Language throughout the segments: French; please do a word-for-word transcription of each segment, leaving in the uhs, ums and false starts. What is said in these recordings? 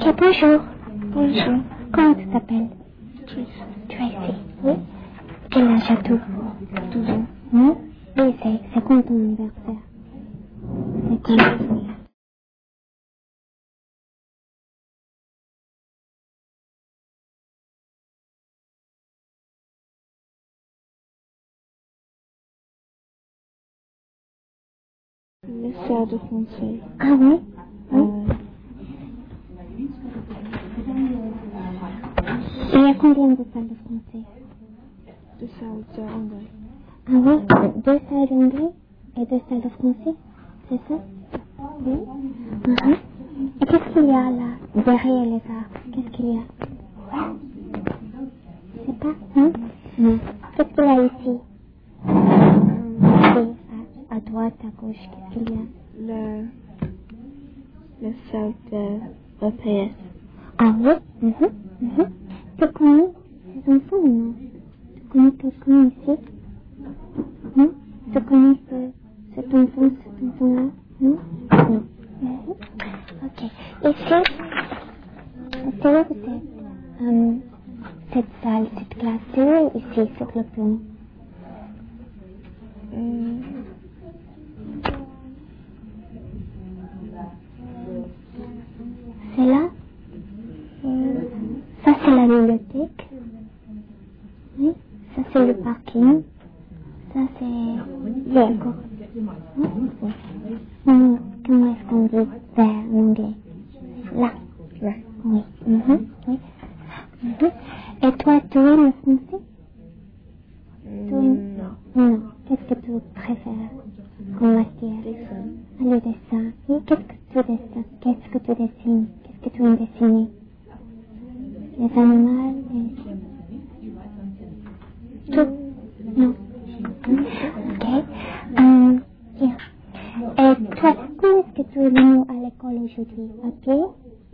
Ok, bonjour. Bonjour. Comment tu t'appelles? Tracy. Tracy, oui. Quel âge as-tu? douze ans. Oui, oui c'est, c'est quand ton anniversaire? C'est quand? Les sœurs de français. Ah oui? Oui. Euh, Il y a combien de salles de français? deux salles d'anglais. Ah oui? Deux salles d'anglais et deux salles de français? C'est ça? Oui. Uh-huh. Et qu'est-ce qu'il y a là, derrière les arbres? Qu'est-ce qu'il y a? Je sais pas, hein? Non. Qu'est-ce qu'il y a ici? Oui, à, à droite, à gauche, qu'est-ce qu'il y a? Le, le salle de E P S. Ah oui? Mhm. Mhm. Tu connais ces enfants ou non? Tu connais quelqu'un ici? Non? Tu connais ce, cet enfant, cet enfant-là? Non? Non. Mhm. Ok. Ici, c'est où c'est euh, cette salle, cette classe? C'est où ici sur le plan? Hum, C'est là? hum, Ça c'est la bibliothèque. Oui. Ça c'est le parking. Ça c'est... D'accord. Hum, comment est-ce qu'on dit vers en anglais? Là. là. Oui. Mhm. Oui. Mhm. Et toi, tu aimes le français? Tu aimes? Non. Non. Qu'est-ce que tu préfères comme matière? Dessin. Ah, le dessin. Oui, qu'est-ce que tu dessines? Qu'est-ce que tu dessines? Qu'est-ce que tu aimes dessiner? Les animaux? Les... Tout? Non. Ok. Euh, bien. Et toi, comment est-ce que tu es venu à l'école aujourd'hui? À pied?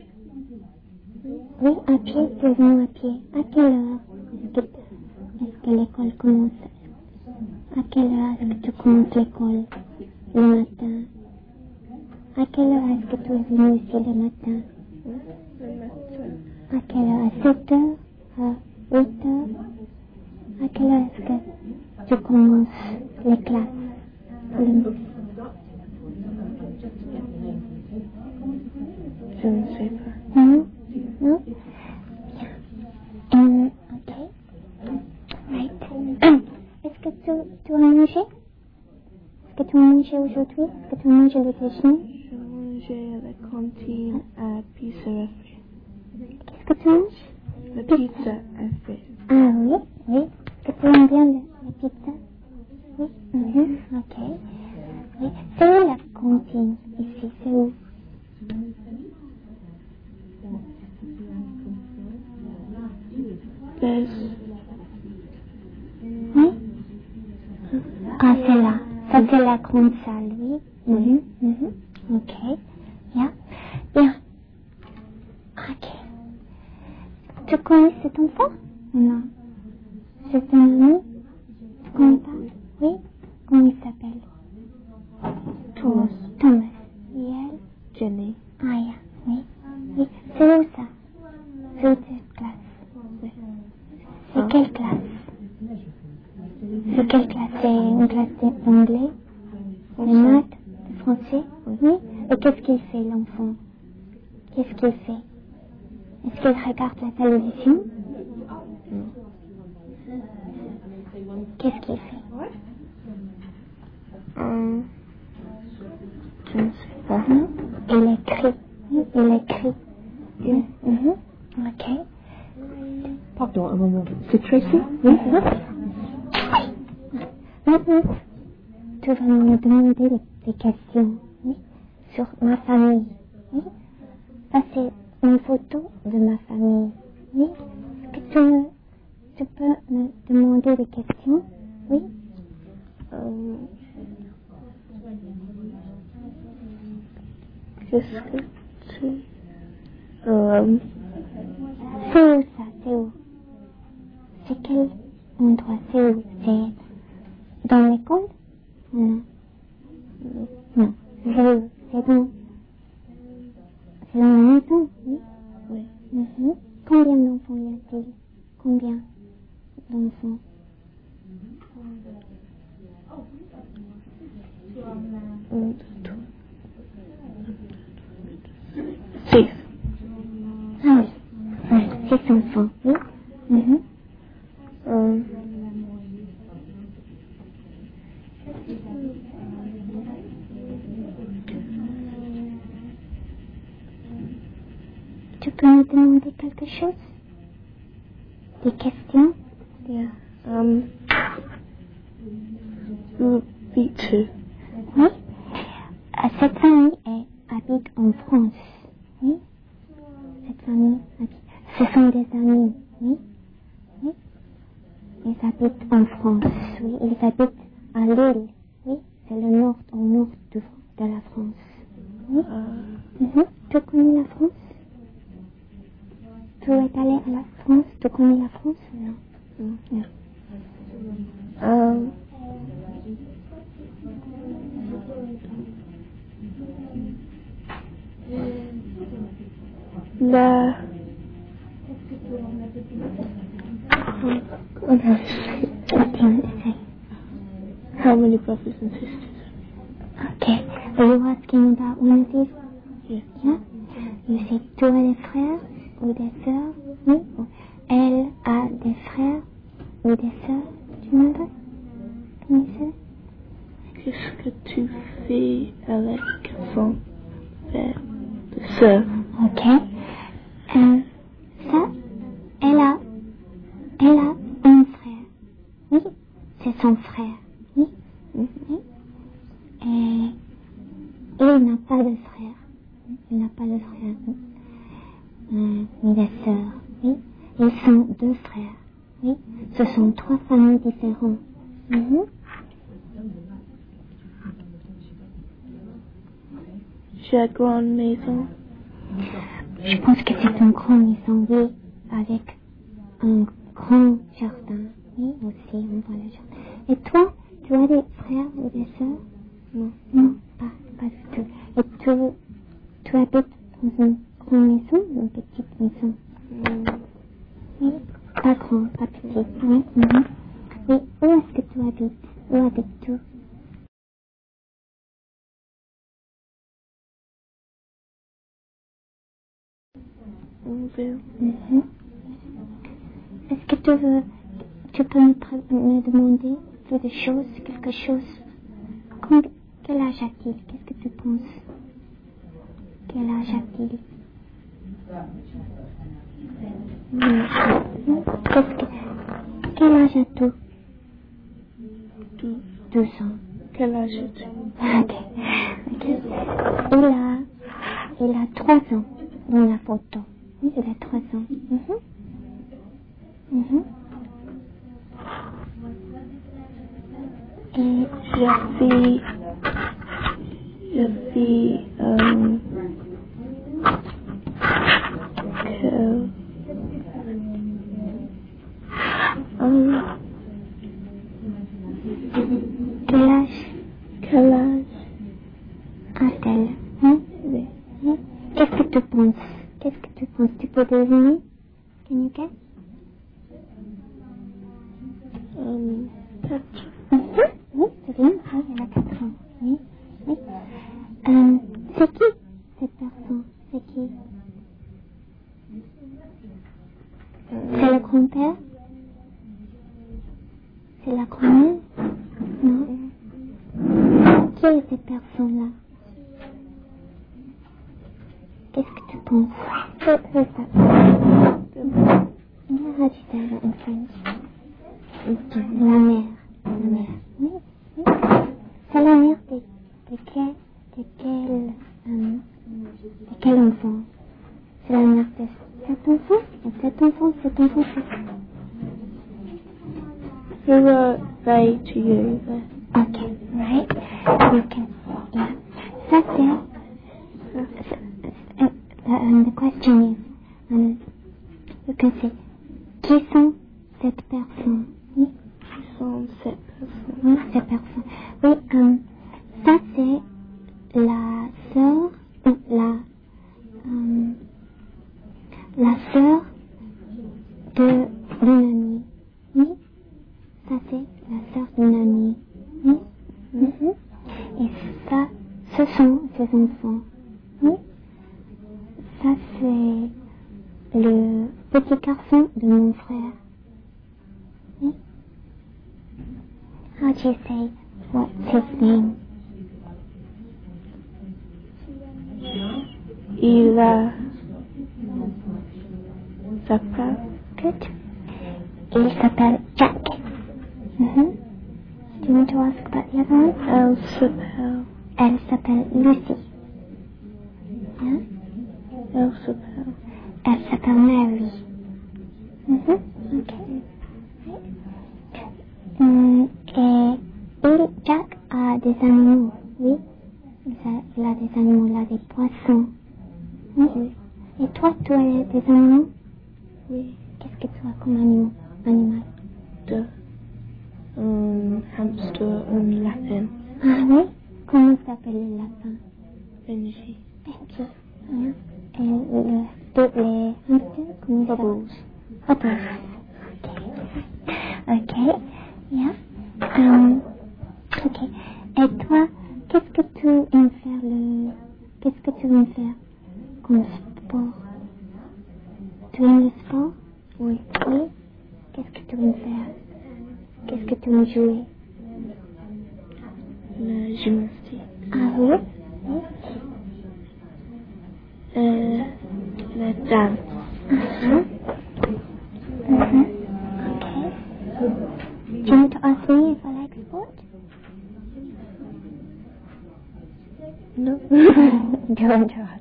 Oui, à pied, tu es venu à pied. À quelle heure est-ce que, est-ce que l'école commence? À quelle heure est-ce que tu commences l'école le matin? À quelle heure est-ce que tu es venu ici le matin? Le matin. À quelle heure? À sept heures? À huit heures? À quelle heure est-ce que tu commences les classes? Le... Je ne sais pas. Non? Non? Um, ok. Right. Um, est-ce que tu, tu as mangé? Est-ce que tu as mangé aujourd'hui? Est-ce que tu as mangé le déjeuner? Je mangeais à la cantine à Pizza F. Qu'est-ce que tu manges? La pizza F. Ah oui, oui. Est-ce que tu aimes bien le, la pizza? Oui. Mm-hmm. Ok. Oui. C'est où la cantine ici? C'est où? Les... Oui. Ah, c'est là. Ça, c'est la grande salle, oui. Mm-hmm. Mm-hmm. Ok. Bien. Bien. Ok. Tu connais cet enfant? Non. C'est un ami? Tu connais pas? Oui. Comment il s'appelle? Thomas. Thomas. Et elle? Jenny. Ah, yeah. Oui. Oui. C'est où ça? C'est où cette classe? Oui. C'est Ah. quelle classe? C'est quelle classe? C'est une classe d'anglais? De maths? De français? Oui. Et qu'est-ce qu'il fait, l'enfant? Qu'est-ce qu'il fait? Est-ce qu'il regarde la télévision? Non. Qu'est-ce qu'il fait? Hum, je ne sais pas. Non? Il écrit. Oui, il écrit. Oui. Mhm. Ok. Pardon, un moment. C'est Tracy? Oui. Maintenant, tu vas me demander des, des questions, oui, sur ma famille. Oui. Ça, c'est une photo de ma famille. Oui. Est-ce que tu, me, tu peux me demander des questions? Oui. Euh, Qu'est-ce que tu... Euh, C'est où ça? C'est où? C'est quel endroit? C'est où? C'est dans l'école? Non. Non. C'est où? C'est dans... C'est dans la maison? Oui. Combien d'enfants y a-t-il? Combien d'enfants? Un, deux, trois. Six. Ah oui. Ouais, six enfants, oui. Mm-hmm. Um, Tu peux me demander quelque chose? Des questions? yeah. Um, would be two. Oui. Euh, Cette famille est, habite en France. Oui. Cette famille habite. Ce sont des amis. Oui. Oui. Ils habitent en France. Oui. Ils habitent à Lille. Oui. C'est le nord, au nord de, de la France. Oui. Uh, Mm-hmm. Tu connais la France? Tu es allé à la France? Tu connais la France? Non. mm. Non. Um, la. Um, how to say it? Okay. How many brothers and sisters? Okay. Are you asking about one of these? Yeah. Yeah? You say tu as des frères ou des sœurs? Oui. Elle a des frères ou des sœurs? Tu me donnes? Comment c'est? Qu'est-ce que tu fais avec son père de sœur? Ok. Euh, ça, elle a, elle a un frère. Oui. C'est son frère. Oui. Mm-hmm. Et il n'a pas de frère. Il n'a pas de frère. Euh, ni de sœur. Oui. Ils sont deux frères. Oui. Ce sont trois familles différentes. Mm-hmm. J'ai une grande maison. Je pense que c'est une grande maison, oui, avec un grand jardin. Oui, aussi, on voit le jardin. Et toi, tu as des frères ou des sœurs? Non. Non, pas, pas du tout. Et tu, tu habites dans une grande maison ou une petite maison? Mm. Oui, pas grande, pas petite. Oui, mm-hmm. Oui, où est-ce que tu habites? Où habites-tu? Une ville. Mm-hmm. Est-ce que tu veux, tu peux me, pr- me demander plus de choses, quelque chose? Quand, quel âge a-t-il? Qu'est-ce que tu penses? Quel âge a-t-il? Mm. Qu'est-ce que, quel âge as-tu? Douze. Douze ans. Quel âge as-tu? Ok. Ok. Il a, il a trois ans dans la photo. Oui, il a trois ans. Mm-hmm. Mm-hmm. Et Je vis. Je vis. Um, que. Um, quel âge quel âge a-t-elle? Hein? Oui. Hein? Qu'est-ce que tu penses? Qu'est-ce que tu penses? Tu peux deviner? Can you guess? Um, quatre. Mm-hmm. Oui, c'est bien. Oui, elle a quatre ans. Oui. Oui. Euh, c'est qui cette personne? C'est qui? C'est le grand-père? C'est la grand-mère? Non. Qui est cette personne-là? Qu'est-ce que tu penses? Who, who is that? Yeah, how do you say that in French? La mère. La mère. Oui. Oui. C'est la mère de, de quel, de quel, euh, de quel enfant? C'est la mère de cet enfant? Et cet enfant, cet enfant, c'est... Who are they to you there? Okay, right? You can, yeah. Ça c'est, uh, um, the question is, um, you can say, qui sont cette personne? Oui, Qui sont ces personnes? oui, cette personne. Oui, um, ça c'est la sœur, ou la, um, la sœur tu es le petit garçon de mon frère. Oui. How do you say, what's his name? Il a s'appelle. Good. Il s'appelle Jack. Mm-hmm. Do you want to ask about the other one? Elle s'appelle. Elle s'appelle Lucy. Yeah? Elle s'appelle. Elle s'appelle Mary. Mm-hmm. Okay. Hum, et il, Jack a des animaux, oui. Il a, il a des animaux, il a des poissons. Oui. Oui. Et toi, tu as des animaux? Oui. Qu'est-ce que tu as comme animal? animal? De un hamster, un lapin. Ah oui? Comment s'appelle le lapin? Benji. Benji. Yeah. Et le, de, les hamsters, comment ça Bubbles. s'appelle? Bubbles. Ok. Yeah. Um, ok. Et toi, qu'est-ce que tu aimes faire le... Qu'est-ce que tu aimes faire comme sport? Tu aimes le sport? Oui. Oui. Qu'est-ce que tu aimes faire? Qu'est-ce que tu aimes jouer? La gymnastique. Ah oui? Oui. Euh, la danse. Uh-huh. Mm-hmm. Okay. Do you want to ask me if I like sport? No. Don't ask.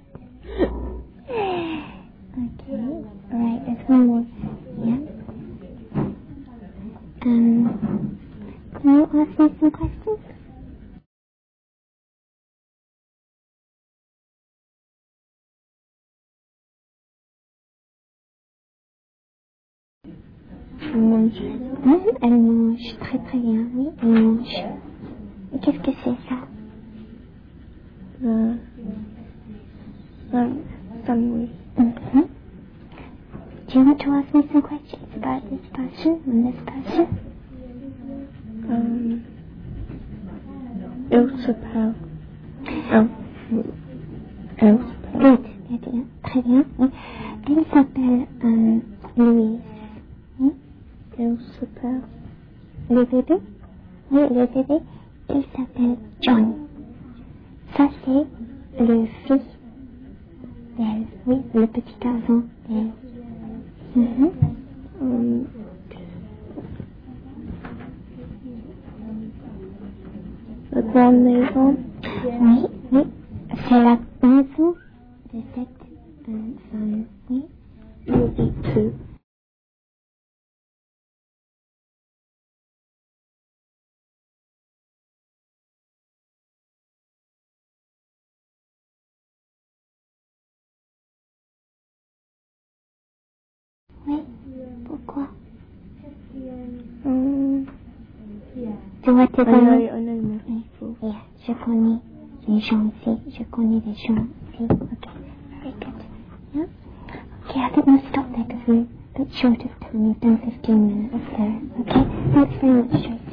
Okay. Alright, there's one more. Yeah. Um, can you ask me some questions? Je mange. Hum, elle mange très très bien, oui, elle mange. Et qu'est-ce que c'est ça? Le sandwich. Mm-hmm. Do you want to ask me some questions about this person and this person? Um, il s'appelle. Oh. Elle s'appelle. Good, good, yeah. Très bien. Oui. Elle s'appelle um, Louise. Oui. Elle s'appelle. Le bébé? Oui, le bébé, il s'appelle John. Ça, c'est le fils d'elle. Oui, le petit garçon d'elle. Mm-hmm. Um, la grande maison. Oui, oui. C'est la maison de cette euh, femme. Oui. Il y two. Oui. Pourquoi? Um, Tu vois tes I know, amis? I know my Oui. people. Yeah, je connais les gens ici. Je connais les gens ici. Okay. Very good. Yeah? Okay, I think we'll stop there because we're a bit short of time. We've done fifteen minutes there. Okay? Thanks very much, Tracy.